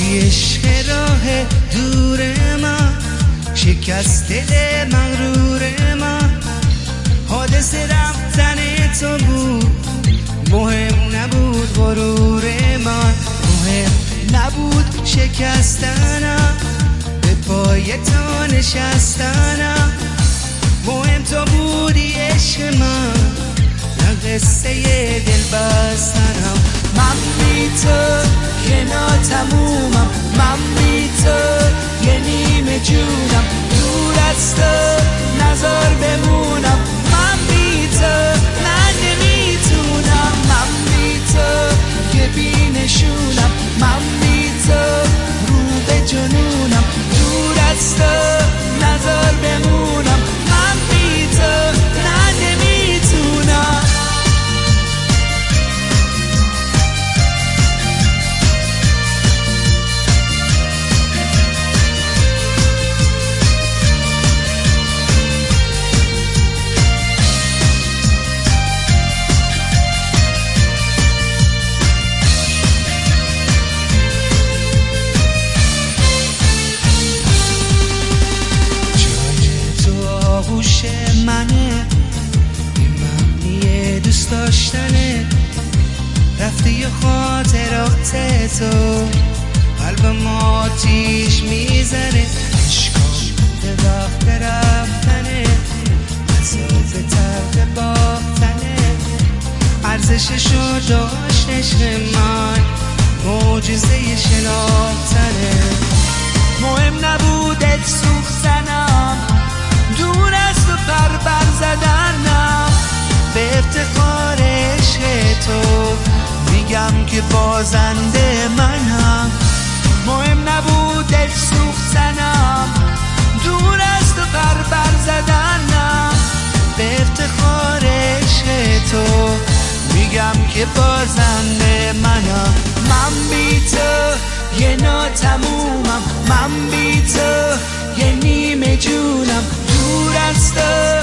عشق راه دور من، شکست دل مغرور من. حادث رفتن تو بود، مهم نبود غرور من. مهم نبود شکستنم، به پای تو نشستنم. مهم تو بودی عشق من، نه قصه دل بستنم. من بی تو که ناتمومم، من بی تو یه نیمه جونم. دور از تو نزار بمونم، من بی تو من نمیتونم. من بی تو که بی نشونم، من بی تو رو به جنونم. دور از تو نزار بمونم، من بی تو من نمیتونم. آغوش منه، این معنی دوست داشتنه. رفتی یه خاطرات تو، قلبم آتیش میزنه. عشقام به وقت رفتنه، عذاب تلخ باختنه. ارزششو داشت عشق من، معجزه شناختنه. مهم نبود سوختنم، دور از تو پر بر زدنم. به افتخار عشق تو میگم که بازنده منم. مهم نبود دل سوختنم، دور از تو پر بر زدنم. به افتخار عشق تو میگم که بازنده منم. من بی تو یه ناتمومم، من بی تو یه نیمه جونم. دور از تو